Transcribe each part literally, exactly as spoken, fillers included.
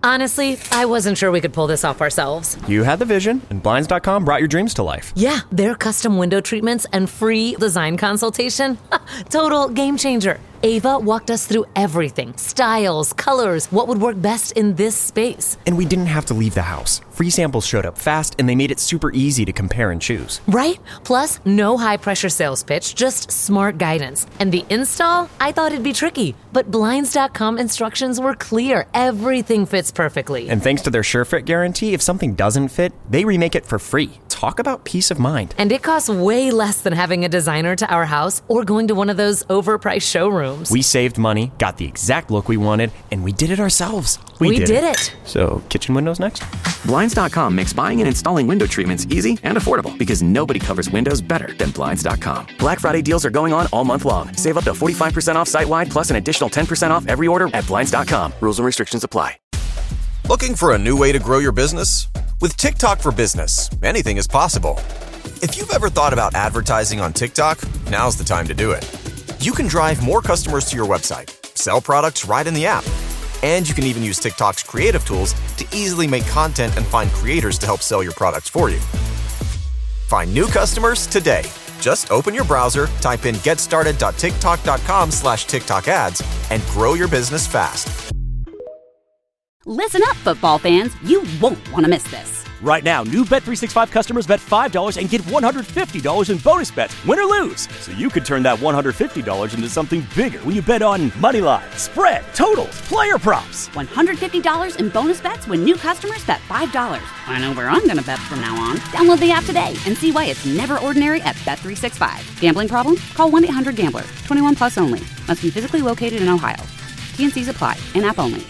Honestly, I wasn't sure we could pull this off ourselves. You had the vision, and Blinds dot com brought your dreams to life. Yeah, their custom window treatments and free design consultation. Total game changer. Ava walked us through everything. Styles, colors, what would work best in this space. And we didn't have to leave the house. Free samples showed up fast, and they made it super easy to compare and choose. Right? Plus, no high-pressure sales pitch, just smart guidance. And the install? I thought it'd be tricky, but Blinds dot com instructions were clear. Everything fits perfectly. And thanks to their SureFit guarantee, if something doesn't fit, they remake it for free. Talk about peace of mind. And it costs way less than having a designer to our house or going to one of those overpriced showrooms. We saved money, got the exact look we wanted, and we did it ourselves. We, we did, did it. it. So, kitchen windows next? Blinds dot com makes buying and installing window treatments easy and affordable because nobody covers windows better than Blinds dot com. Black Friday deals are going on all month long. Save up to forty-five percent off site-wide plus an additional ten percent off every order at Blinds dot com. Rules and restrictions apply. Looking for a new way to grow your business? With TikTok for Business, anything is possible. If you've ever thought about advertising on TikTok, now's the time to do it. You can drive more customers to your website, sell products right in the app, and you can even use TikTok's creative tools to easily make content and find creators to help sell your products for you. Find new customers today. Just open your browser, type in getstarted.tiktok.com slash TikTok ads, and grow your business fast. Listen up, football fans. You won't want to miss this. Right now, new Bet three sixty-five customers bet five dollars and get one hundred fifty dollars in bonus bets, win or lose. So you could turn that one hundred fifty dollars into something bigger when you bet on money line, spread, totals, player props. one hundred fifty dollars in bonus bets when new customers bet five dollars. I know where I'm going to bet from now on. Download the app today and see why it's never ordinary at Bet three sixty-five. Gambling problem? Call one eight hundred gambler. twenty-one plus only. Must be physically located in Ohio. T and C's apply. In-app only.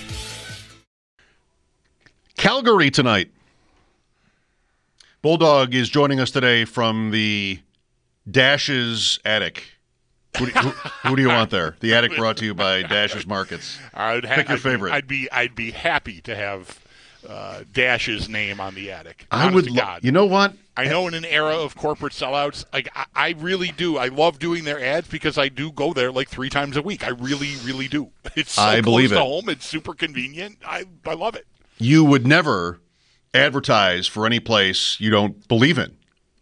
Calgary tonight. Bulldog is joining us today from the Dash's Attic. Who do, who, who do you want there? The Attic brought to you by Dash's Markets. I'd ha- Pick your I'd favorite. Be, I'd be I'd be happy to have uh, Dash's name on the Attic. I would. Lo- you know what? I know in an era of corporate sellouts, like I, I really do. I love doing their ads because I do go there like three times a week. I really, really do. It's so I close believe to it. home. It's super convenient. I I love it. You would never advertise for any place you don't believe in.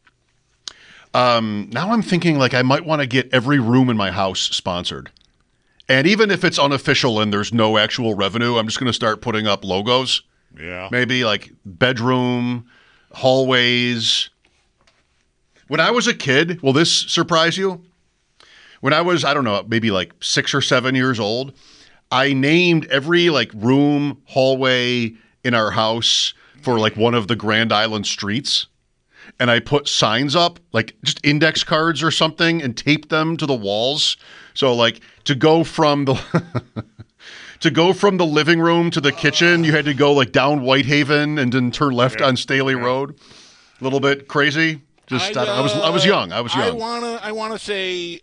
Um, now I'm thinking like I might want to get every room in my house sponsored. And even if it's unofficial and there's no actual revenue, I'm just going to start putting up logos. Yeah. Maybe like bedroom, hallways. When I was a kid, will this surprise you? When I was, I don't know, maybe like six or seven years old, I named every like room, hallway in our house for like one of the Grand Island streets. And I put signs up, like just index cards or something, and taped them to the walls. So like to go from the to go from the living room to the kitchen, you had to go like down Whitehaven and then turn left yeah. on Staley yeah. Road. A little bit crazy. Just I, uh, I was I was young. I was young. I wanna I wanna say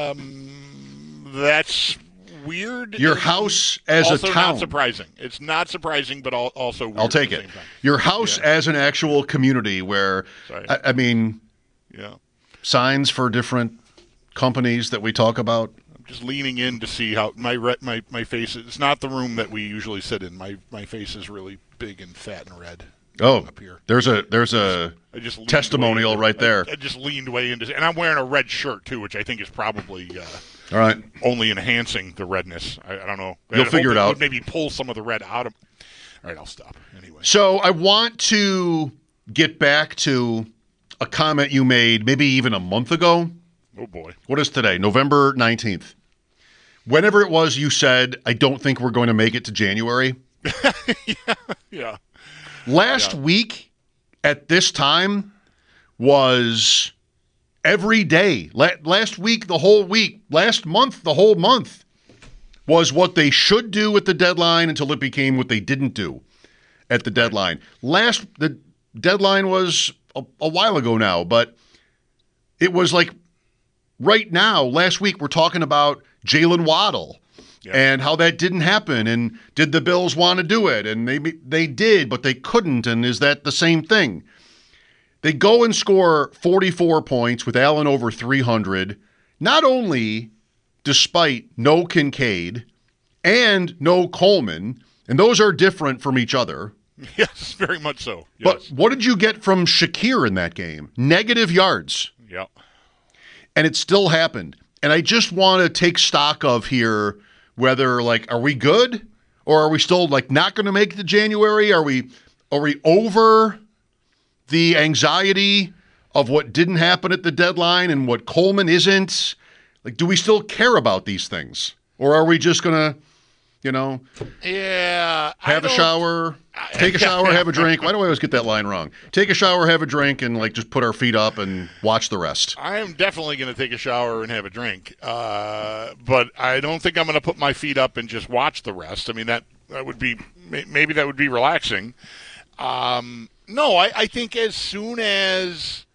um, that's weird. Your house as also a town. Not surprising. It's not surprising, but also weird. I'll take at it. the same time. Your house yeah. as an actual community where, I, I mean, yeah, signs for different companies that we talk about. I'm just leaning in to see how my re- my my face is. It's not the room that we usually sit in. My my face is really big and fat and red. Oh, up here. There's a there's a I just testimonial into, right there. I, I just leaned way into, and I'm wearing a red shirt too, which I think is probably uh, all right. Only enhancing the redness. I, I don't know. You'll I'd figure it out. Would maybe pull some of the red out of. All right, I'll stop anyway. So I want to get back to a comment you made maybe even a month ago. Oh boy, what is today? November nineteenth. Whenever it was, you said, "I don't think we're going to make it to January." yeah. yeah. Last yeah. week at this time was every day. Last week, the whole week. Last month, the whole month was what they should do at the deadline until it became what they didn't do at the deadline. Last, the deadline was a, a while ago now, but it was like right now, last week, we're talking about Jalen Waddle. Yeah. And how that didn't happen, and did the Bills want to do it? And maybe they did, but they couldn't, and is that the same thing? They go and score forty-four points with Allen over three hundred, not only despite no Kincaid and no Coleman, And those are different from each other. Yes, very much so. Yes. But what did you get from Shakir in that game? Negative yards. Yep. And it still happened. And I just want to take stock of here whether, like, are we good? Or are we still, like, not going to make it to January? Are we, are we over the anxiety of what didn't happen at the deadline and what Coleman isn't? Like, do we still care about these things? Or are we just going to, you know, yeah, have a shower, take a shower, have a drink? Why do I always get that line wrong? Take a shower, have a drink, and, like, just put our feet up and watch the rest. I am definitely going to take a shower and have a drink. Uh, but I don't think I'm going to put my feet up and just watch the rest. I mean, that, that would be, maybe that would be relaxing. Um, no, I, I think as soon as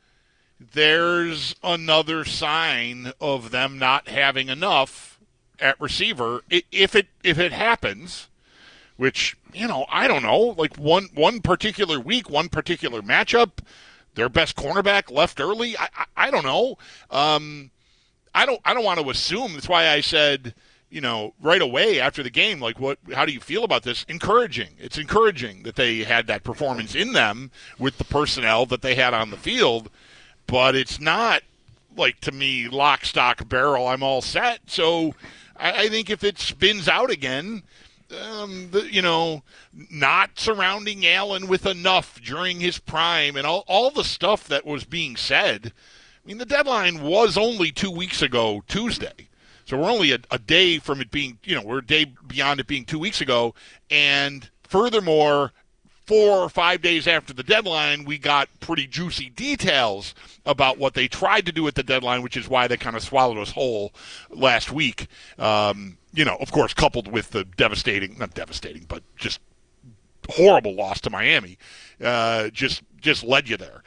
there's another sign of them not having enough at receiver, if it if it happens, which, you know, I don't know, like one one particular week, one particular matchup, their best cornerback left early, I I, I don't know. Um, I don't I don't want to assume. That's why I said, you know, right away after the game, like, what? How do you feel about this? Encouraging. It's encouraging that they had that performance in them with the personnel that they had on the field, but it's not like, to me, lock, stock, barrel, I'm all set. So I, I think if it spins out again, um, the, you know, not surrounding Allen with enough during his prime and all, all the stuff that was being said. I mean, the deadline was only two weeks ago, Tuesday. So we're only a, a day from it being, you know, we're a day beyond it being two weeks ago. And furthermore, four or five days after the deadline, we got pretty juicy details about what they tried to do at the deadline, which is why they kind of swallowed us whole last week. Um, you know, of course, coupled with the devastating, not devastating, but just horrible loss to Miami, uh, just just led you there.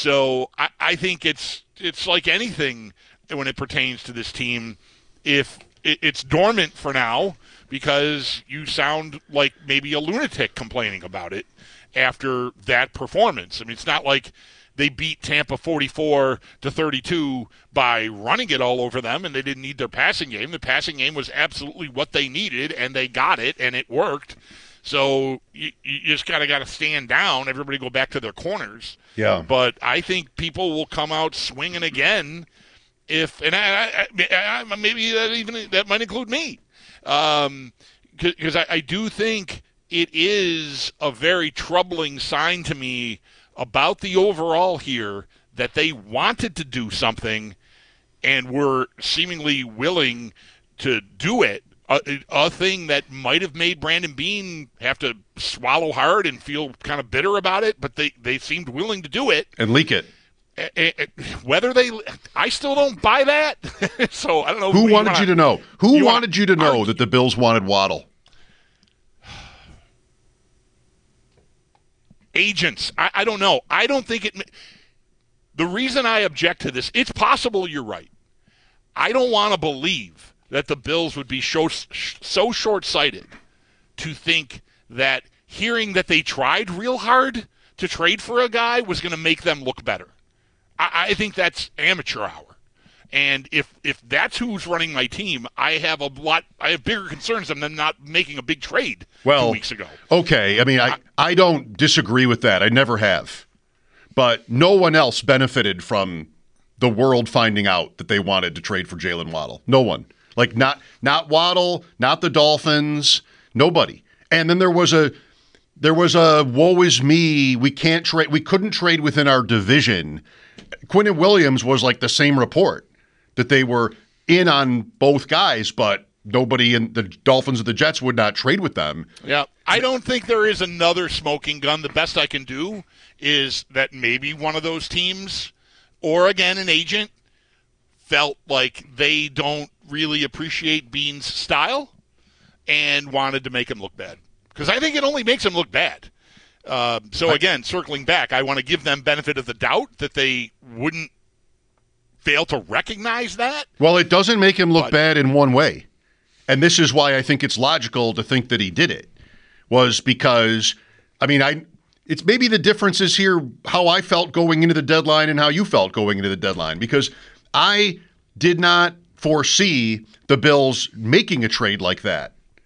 So I, I think it's it's like anything when it pertains to this team. If it, it's dormant for now because you sound like maybe a lunatic complaining about it after that performance. I mean, it's not like they beat Tampa forty-four to thirty-two by running it all over them, and they didn't need their passing game. The passing game was absolutely what they needed, and they got it, and it worked. So you, you just gotta gotta stand down. Everybody go back to their corners. Yeah. But I think people will come out swinging again. If and I, I, I maybe that even that might include me, um, because I, I do think it is a very troubling sign to me about the overall here that they wanted to do something and were seemingly willing to do it. A, a thing that might have made Brandon Beane have to swallow hard and feel kind of bitter about it, but they, they seemed willing to do it. And leak it. Whether they, I still don't buy that. So I don't know. Who, who wanted you, wanna, you to know? Who you wanted you to know argue. that the Bills wanted Waddle? Agents. I, I don't know. I don't think it. The reason I object to this, it's possible you're right. I don't want to believe that the Bills would be so, so short-sighted to think that hearing that they tried real hard to trade for a guy was going to make them look better. I, I think that's amateur hour. And if if that's who's running my team, I have a lot. I have bigger concerns than them not making a big trade well, two weeks ago. Okay, I mean, I, I don't disagree with that. I never have. But no one else benefited from the world finding out that they wanted to trade for Jalen Waddle. No one. Like, not not Waddle, not the Dolphins, nobody. And then there was a there was a woe is me, we can't trade, we couldn't trade within our division. Quinnen Williams was like the same report, that they were in on both guys, but nobody in the Dolphins or the Jets would not trade with them. Yeah, I don't think there is another smoking gun. The best I can do is that maybe one of those teams, or again an agent, felt like they don't really appreciate Beane's style and wanted to make him look bad. Because I think it only makes him look bad. Uh, so again, circling back, I want to give them benefit of the doubt that they wouldn't fail to recognize that. Well, it doesn't make him look but, bad in one way. And this is why I think it's logical to think that he did it. Was because, I mean, I it's maybe the difference is here how I felt going into the deadline and how you felt going into the deadline. Because I did not foresee the Bills making a trade like that.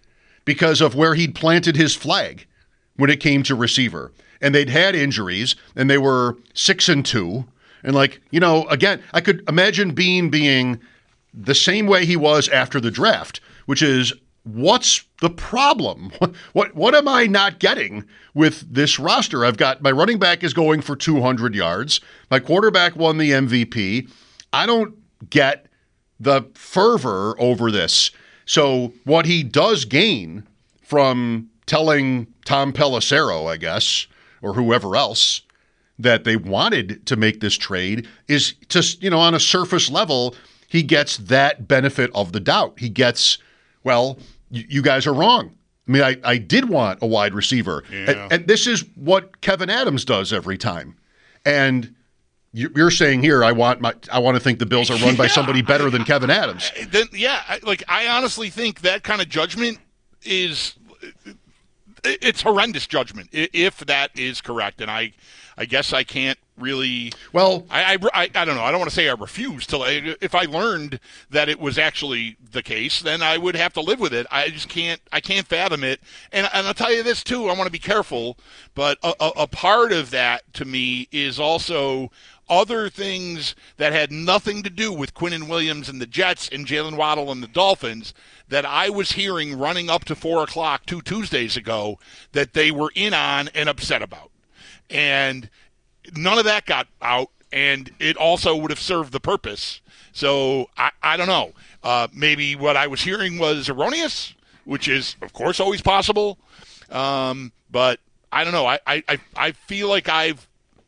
because of where he'd planted his flag when it came to receiver. And they'd had injuries, and they were six and two. And like, you know, again, I could imagine Beane being the same way he was after the draft, which is, what's the problem? What, what what am I not getting with this roster? I've got my running back is going for two hundred yards. My quarterback won the M V P. I don't get the fervor over this. So what he does gain from telling Tom Pelissero, I guess, or whoever else, that they wanted to make this trade is just, you know, on a surface level, he gets that benefit of the doubt. He gets, well, y- you guys are wrong. I mean, I, I did want a wide receiver. Yeah. And, and this is what Kevin Adams does every time. And you- you're saying here, I want my, I want to think the Bills are run by Yeah, somebody better than Kevin Adams. Then, yeah, I- like I honestly think that kind of judgment is it's horrendous judgment i- if that is correct. And I, I guess I can't really. Well, I, I, I don't know. I don't want to say I refuse to. If I learned that it was actually the case, then I would have to live with it. I just can't. I can't fathom it. And, and I'll tell you this too. I want to be careful, but a, a, a part of that to me is also other things that had nothing to do with Quinnen Williams and the Jets and Jalen Waddle and the Dolphins that I was hearing running up to four o'clock two Tuesdays ago that they were in on and upset about. And none of that got out, and it also would have served the purpose. So I, I don't know. Uh, maybe what I was hearing was erroneous, which is, of course, always possible. Um, but I don't know. I, I, I feel like I've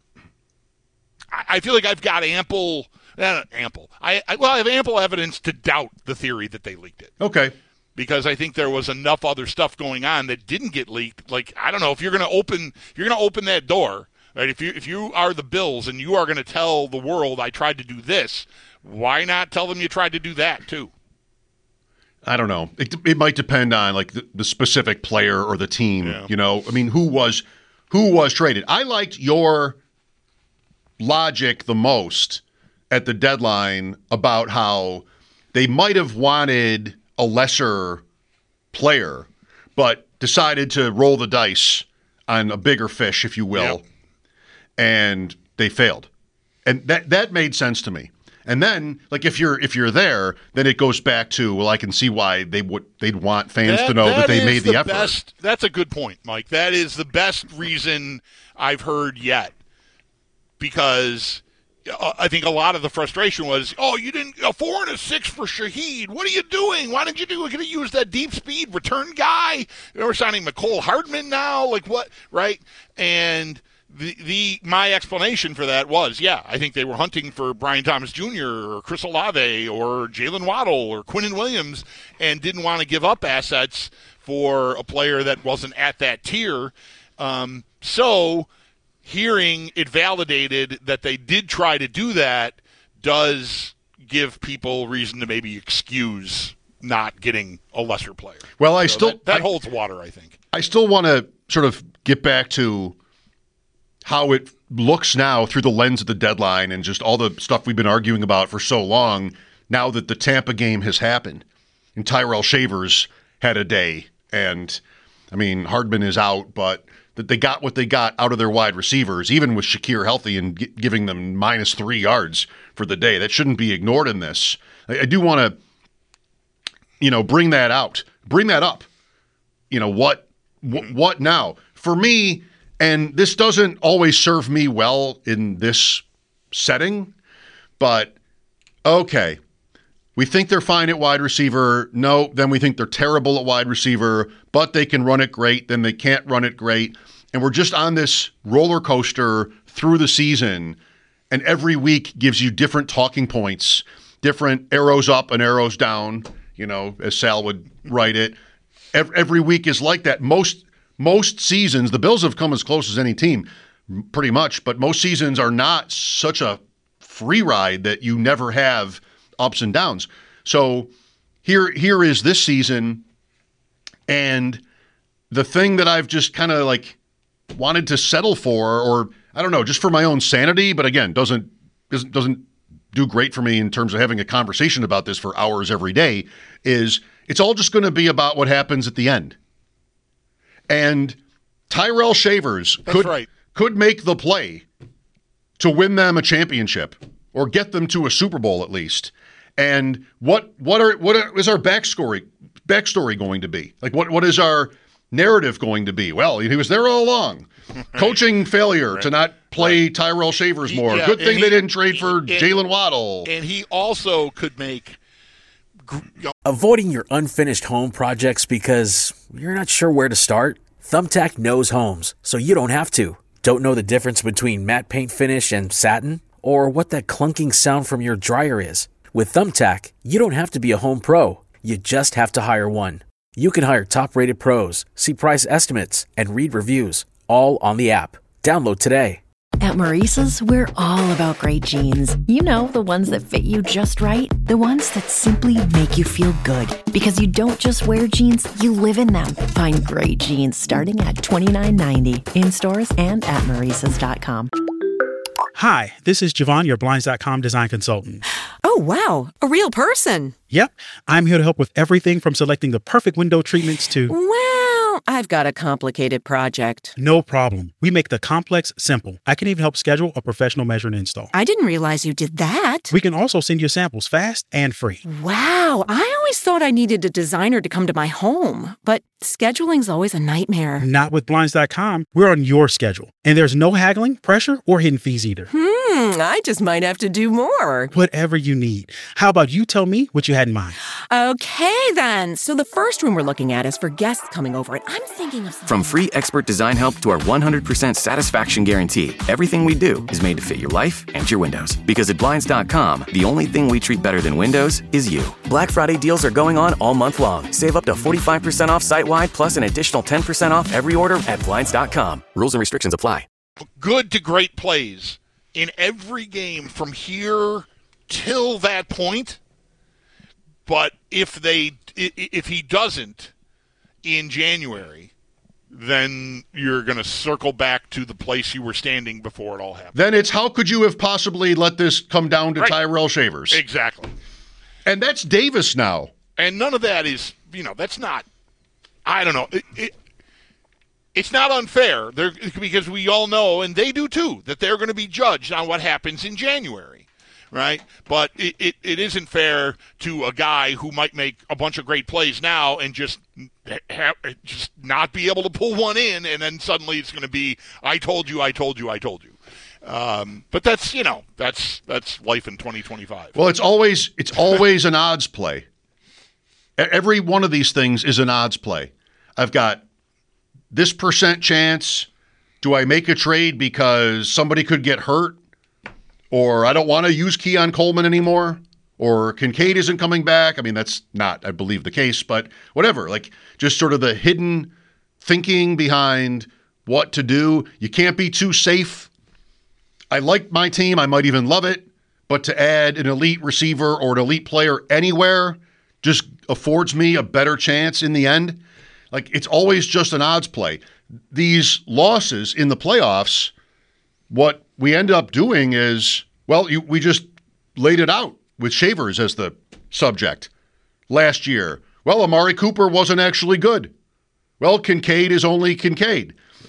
I feel like I've got ample eh, ample. I, I well, I have ample evidence to doubt the theory that they leaked it. Okay. Because I think there was enough other stuff going on that didn't get leaked. Like, I don't know, if you're going to open you're going to open that door, right? If you if you are the Bills and you are going to tell the world I tried to do this, why not tell them you tried to do that too? I don't know. It, it might depend on like the, the specific player or the team. Yeah. You know, I mean, who was who was traded? I liked your logic the most at the deadline about how they might have wanted a lesser player, but decided to roll the dice on a bigger fish, if you will, Yep. and they failed. And that that made sense to me. And then, like, if you're if you're there, then it goes back to, well, I can see why they would they'd want fans to know that, they is made the, effort. Best, that's a good point, Mike. That is the best reason I've heard yet, because uh, I think a lot of the frustration was, oh, you didn't a four and a six for Shaheed. What are you doing? Why didn't you do? We're going to use that deep speed return guy. We're signing McCole Hardman now. Like what? Right? And the the my explanation for that was, yeah, I think they were hunting for Brian Thomas Junior or Chris Olave or Jalen Waddle or Quinnen Williams and didn't want to give up assets for a player that wasn't at that tier. Um, so hearing it validated that they did try to do that does give people reason to maybe excuse not getting a lesser player. Well, I So still that, that I, holds water, I think. I still want to sort of get back to how it looks now through the lens of the deadline and just all the stuff we've been arguing about for so long, now that the Tampa game has happened. And Tyrell Shavers had a day. And, I mean, Hardman is out, but that they got what they got out of their wide receivers, even with Shakir healthy and g- giving them minus three yards for the day. That shouldn't be ignored in this. I, I do want to, you know, bring that out, bring that up. You know, what, wh- what now? For me, and this doesn't always serve me well in this setting, but okay, we think they're fine at wide receiver. No, then we think they're terrible at wide receiver, but they can run it great. Then they can't run it great. And we're just on this roller coaster through the season, and every week gives you different talking points, different arrows up and arrows down, you know, as Sal would write it. Every, every week is like that. Most Most seasons, the Bills have come as close as any team, pretty much, but most seasons are not such a free ride that you never have ups and downs. So here, here is this season, and the thing that I've just kind of like wanted to settle for, or I don't know, just for my own sanity, but again, doesn't doesn't doesn't do great for me in terms of having a conversation about this for hours every day, is it's all just going to be about what happens at the end. And Tyrell Shavers That's could right. could make the play to win them a championship or get them to a Super Bowl at least. And what what are what are, is our backstory backstory going to be? Like what what is our narrative going to be? Well, he was there all along. Coaching failure right. to not play right. Tyrell Shavers more. He, yeah, Good thing he, they didn't trade for Jalen Waddle. And he also could make you know, avoiding your unfinished home projects because you're not sure where to start. Thumbtack knows homes, so you don't have to. Don't know the difference between matte paint finish and satin? Or what that clunking sound from your dryer is? With Thumbtack, you don't have to be a home pro. You just have to hire one. You can hire top-rated pros, see price estimates, and read reviews, all on the app. Download today. At Maurice's, we're all about great jeans. You know, the ones that fit you just right. The ones that simply make you feel good. Because you don't just wear jeans, you live in them. Find great jeans starting at twenty-nine ninety in stores and at maurices dot com. Hi, this is Javon, your Blinds dot com design consultant. Oh, wow. A real person. Yep. I'm here to help with everything from selecting the perfect window treatments to... Well, I've got a complicated project. No problem. We make the complex simple. I can even help schedule a professional measure and install. I didn't realize you did that. We can also send you samples fast and free. Wow. I always thought I needed a designer to come to my home, but scheduling's always a nightmare. Not with Blinds dot com. We're on your schedule. And there's no haggling, pressure, or hidden fees either. Hmm, I just might have to do more. Whatever you need. How about you tell me what you had in mind? Okay, then. So the first room we're looking at is for guests coming over, and I'm thinking of something. From free expert design help to our one hundred percent satisfaction guarantee, everything we do is made to fit your life and your windows. Because at Blinds dot com, the only thing we treat better than windows is you. Black Friday deals are going on all month long. Save up to forty-five percent off site-wide, plus an additional ten percent off every order at Blinds dot com. Rules and restrictions apply. Good to great plays in every game from here till that point. But if they, if he doesn't in January, then you're going to circle back to the place you were standing before it all happened. Then it's how could you have possibly let this come down to right. Tyrell Shavers? Exactly. And that's Davis now. And none of that is, you know, that's not, I don't know. It, it, it's not unfair they're, because we all know, and they do too, that they're going to be judged on what happens in January, right? But it, it, it isn't fair to a guy who might make a bunch of great plays now and just have, just not be able to pull one in, and then suddenly it's going to be, I told you, I told you, I told you. Um, but that's, you know, that's that's life in twenty twenty-five. Well, it's always it's always an odds play. Every one of these things is an odds play. I've got this percent chance. Do I make a trade because somebody could get hurt? Or I don't want to use Keon Coleman anymore? Or Kincaid isn't coming back? I mean, that's not, I believe, the case, but whatever. Like, just sort of the hidden thinking behind what to do. You can't be too safe. I like my team. I might even love it. But to add an elite receiver or an elite player anywhere just affords me a better chance in the end. Like, it's always just an odds play. These losses in the playoffs, what we end up doing is, well, you, we just laid it out with Shavers as the subject last year. Well, Amari Cooper wasn't actually good. Well, Kincaid is only Kincaid.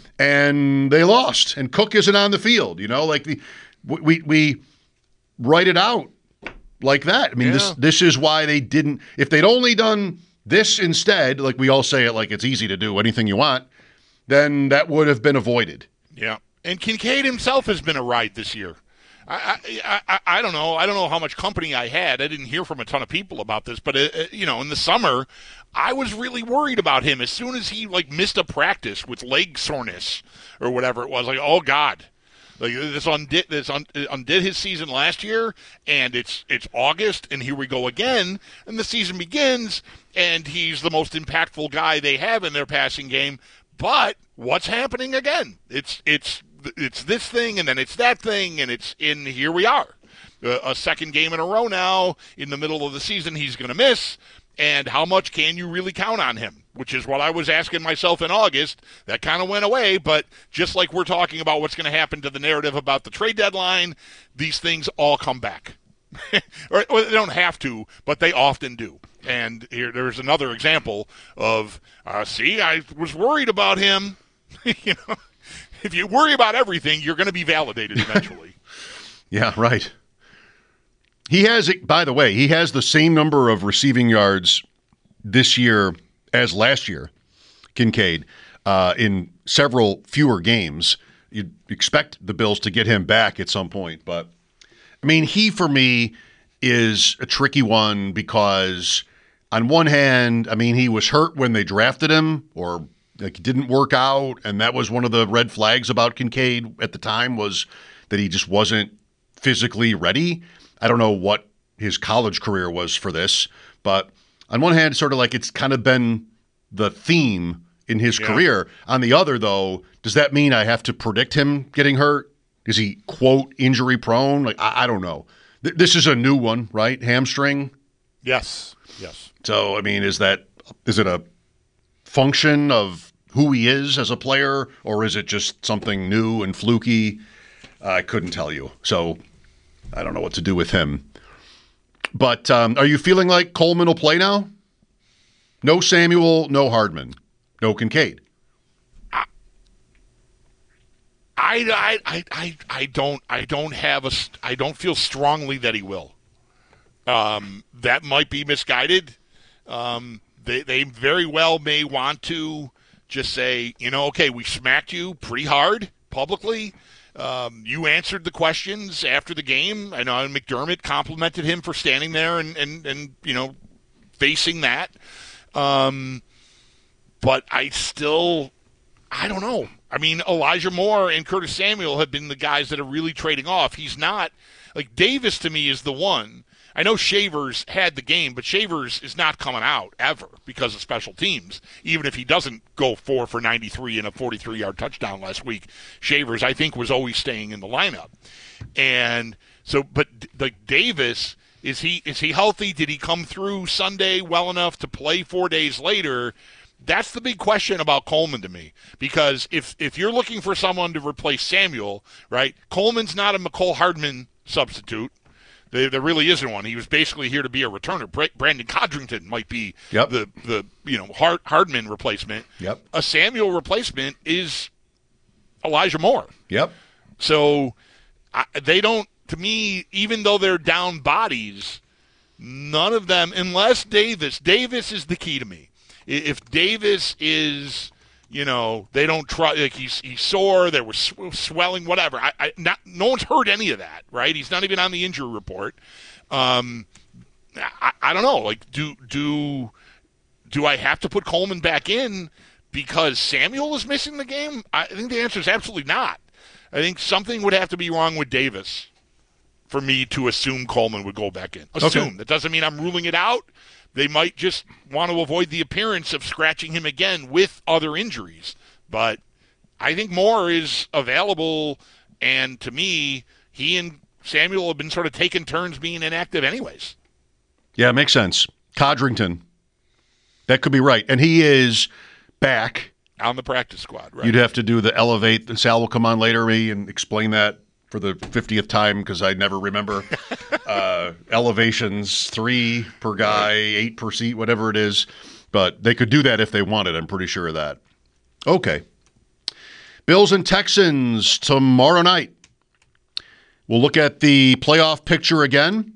And they lost. And Cook isn't on the field. You know, like the, we we write it out like that. I mean, yeah. this this is why they didn't. If they'd only done this instead, like we all say it like it's easy to do anything you want, then that would have been avoided. Yeah. And Kincaid himself has been a ride this year. I, I, I, I don't know. I don't know how much company I had. I didn't hear from a ton of people about this, but uh, you know, in the summer, I was really worried about him. As soon as he like missed a practice with leg soreness or whatever it was, like, oh God, like this undid this undid his season last year, and it's it's August, and here we go again, and the season begins, and he's the most impactful guy they have in their passing game. But what's happening again? It's it's. It's this thing, and then it's that thing, and it's in here we are. Uh, a second game in a row now, in the middle of the season, he's going to miss. And how much can you really count on him? Which is what I was asking myself in August. That kind of went away, but just like we're talking about what's going to happen to the narrative about the trade deadline, these things all come back. or, or they don't have to, but they often do. And here, there's another example of, uh, see, I was worried about him. You know, if you worry about everything, you're going to be validated eventually. Yeah, right. He has, by the way, he has the same number of receiving yards this year as last year, Kincaid, uh, in several fewer games. You'd expect the Bills to get him back at some point. But, I mean, he, for me, is a tricky one because, on one hand, I mean, he was hurt when they drafted him, or like it didn't work out, and that was one of the red flags about Kincaid at the time, was that he just wasn't physically ready. I don't know what his college career was for this, but on one hand, sort of like it's kind of been the theme in his yeah. career. On the other, though, does that mean I have to predict him getting hurt? Is he, quote, injury prone? Like, I, I don't know. Th- this is a new one, right? Hamstring? Yes, yes. So, I mean, is that is it a function of who he is as a player, or is it just something new and fluky? I couldn't tell you. So I don't know what to do with him. But um, are you feeling like Coleman will play now? No Samuel, no Hardman, no Kincaid. I, I, I, I, I don't, I don't have a, I don't feel strongly that he will. Um, that might be misguided. Um, they, they very well may want to just say, you know, okay, we smacked you pretty hard publicly. Um, you answered the questions after the game. I know McDermott complimented him for standing there and, and, and you know, facing that. Um, but I still, I don't know. I mean, Elijah Moore and Curtis Samuel have been the guys that are really trading off. He's not, like Davis to me is the one. I know Shavers had the game, but Shavers is not coming out ever because of special teams. Even if he doesn't go four for ninety-three and a forty-three-yard touchdown last week, Shavers, I think, was always staying in the lineup. And so, but like Davis, is he is he healthy? Did he come through Sunday well enough to play four days later? That's the big question about Coleman to me, because if if you're looking for someone to replace Samuel, right, Coleman's not a McCole Hardman substitute. There, there really isn't one. He was basically here to be a returner. Brandon Codrington might be yep. the, the you know Hard, Hardman replacement. Yep. A Samuel replacement is Elijah Moore. Yep. So I, they don't, to me, even though they're down bodies, none of them, unless Davis, Davis is the key to me. If Davis is, you know, they don't try, like he's he's sore, there was sw- swelling, whatever. I, I not no one's heard any of that, right? He's not even on the injury report. Um, I, I don't know. Like, do do do I have to put Coleman back in because Samuel is missing the game? I think the answer is absolutely not. I think something would have to be wrong with Davis for me to assume Coleman would go back in. Assume. Okay. That doesn't mean I'm ruling it out. They might just want to avoid the appearance of scratching him again with other injuries. But I think Moore is available, and to me, he and Samuel have been sort of taking turns being inactive anyways. Yeah, it makes sense. Codrington. That could be right. And he is back. On the practice squad, right? You'd have to do the elevate. Sal will come on later me and explain that for the fiftieth time because I never remember. uh, elevations, three per guy, eight per seat, whatever it is. But they could do that if they wanted. I'm pretty sure of that. Okay. Bills and Texans tomorrow night. We'll look at the playoff picture again.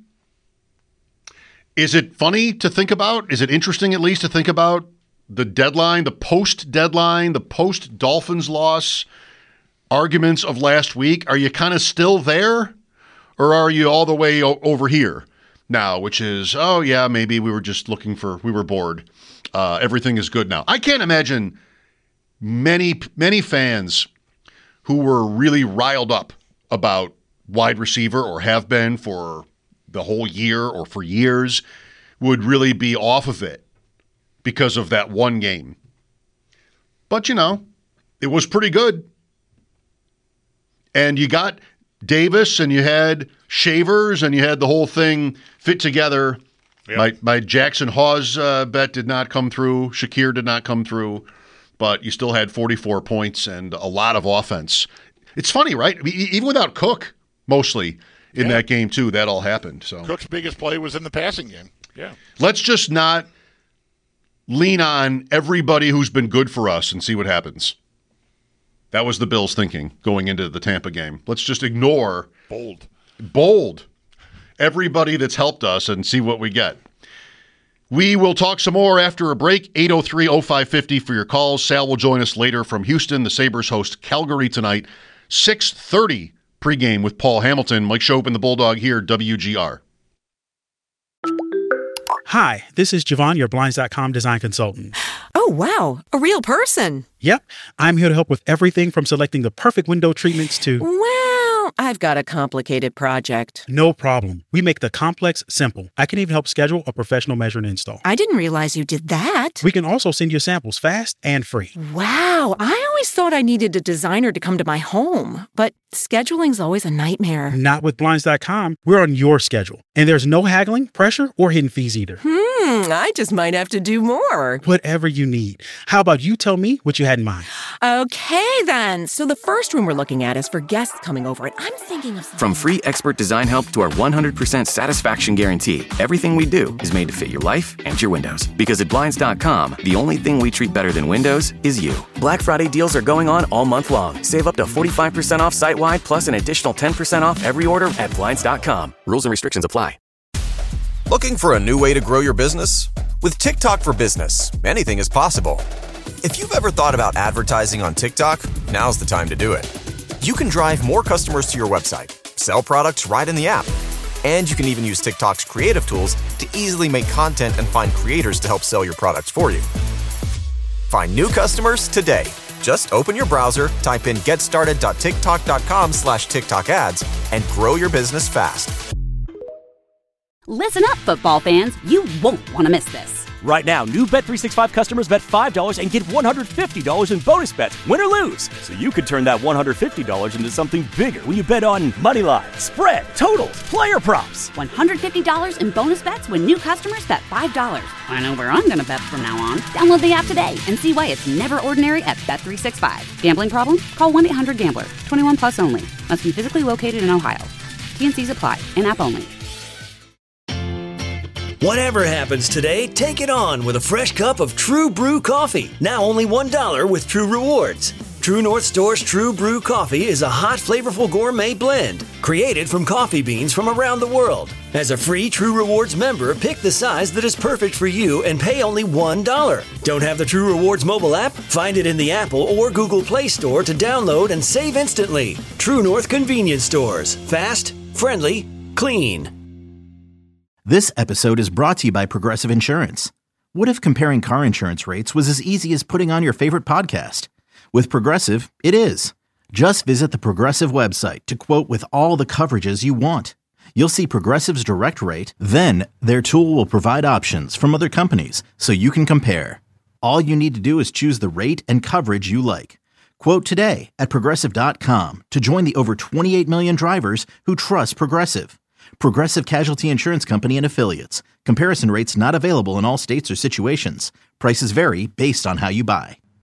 Is it funny to think about? Is it interesting at least to think about the deadline, the post-deadline, the post-Dolphins loss arguments of last week? Are you kind of still there, or are you all the way o- over here now, which is, oh, yeah, maybe we were just looking for, we were bored. Uh, everything is good now. I can't imagine many, many fans who were really riled up about wide receiver or have been for the whole year or for years would really be off of it because of that one game. But, you know, it was pretty good. And you got Davis and you had Shavers and you had the whole thing fit together. Yep. My, my Jackson Hawes uh, bet did not come through. Shakir did not come through. But you still had forty-four points and a lot of offense. It's funny, right? I mean, even without Cook, mostly, in Yeah. that game, too. That all happened. So Cook's biggest play was in the passing game. Yeah. let's just not lean on everybody who's been good for us and see what happens. That was the Bills' thinking going into the Tampa game. Let's just ignore Bold. bold everybody that's helped us and see what we get. We will talk some more after a break. eight oh three oh five five oh for your calls. Sal will join us later from Houston. The Sabres host Calgary tonight. six thirty pregame with Paul Hamilton. Mike Shope and the Bulldog here, W G R. Hi, this is Javon, your Blinds dot com design consultant. Oh, wow. A real person. Yep, I'm here to help with everything from selecting the perfect window treatments to... Well, I've got a complicated project. No problem. We make the complex simple. I can even help schedule a professional measure and install. I didn't realize you did that. We can also send you samples fast and free. Wow. I always thought I needed a designer to come to my home, but scheduling's always a nightmare. Not with Blinds dot com. We're on your schedule. And there's no haggling, pressure, or hidden fees either. Hmm, I just might have to do more. Whatever you need. How about you tell me what you had in mind? Okay, then. So the first room we're looking at is for guests coming over, and I'm thinking of... From free expert design help to our one hundred percent satisfaction guarantee, everything we do is made to fit your life and your windows. Because at Blinds dot com, the only thing we treat better than windows is you. Black Friday deals are going on all month long. Save up to forty-five percent off site-wide, plus an additional ten percent off every order at Blinds dot com. Rules and restrictions apply. Looking for a new way to grow your business? With TikTok for Business, anything is possible. If you've ever thought about advertising on TikTok, now's the time to do it. You can drive more customers to your website, sell products right in the app, and you can even use TikTok's creative tools to easily make content and find creators to help sell your products for you. Find new customers today. Just open your browser, type in getstarted.tiktok.com slash TikTok ads, and grow your business fast. Listen up, football fans. You won't want to miss this. Right now, new Bet three sixty-five customers bet five dollars and get one hundred fifty dollars in bonus bets, win or lose. So you could turn that one hundred fifty dollars into something bigger when you bet on money line, spread, totals, player props. one hundred fifty dollars in bonus bets when new customers bet five dollars. I know where I'm going to bet from now on. Download the app today and see why it's never ordinary at Bet three sixty-five. Gambling problem? Call one eight hundred gambler. twenty-one plus only. Must be physically located in Ohio. T and C's apply. In-app only. Whatever happens today, take it on with a fresh cup of True Brew coffee. Now only one dollar with True Rewards. True North Store's True Brew coffee is a hot, flavorful gourmet blend created from coffee beans from around the world. As a free True Rewards member, pick the size that is perfect for you and pay only one dollar. Don't have the True Rewards mobile app? Find it in the Apple or Google Play Store to download and save instantly. True North Convenience Stores. Fast, friendly, clean. This episode is brought to you by Progressive Insurance. What if comparing car insurance rates was as easy as putting on your favorite podcast? With Progressive, it is. Just visit the Progressive website to quote with all the coverages you want. You'll see Progressive's direct rate, then their tool will provide options from other companies so you can compare. All you need to do is choose the rate and coverage you like. Quote today at Progressive dot com to join the over twenty-eight million drivers who trust Progressive. Progressive Casualty Insurance Company and Affiliates. Comparison rates not available in all states or situations. Prices vary based on how you buy.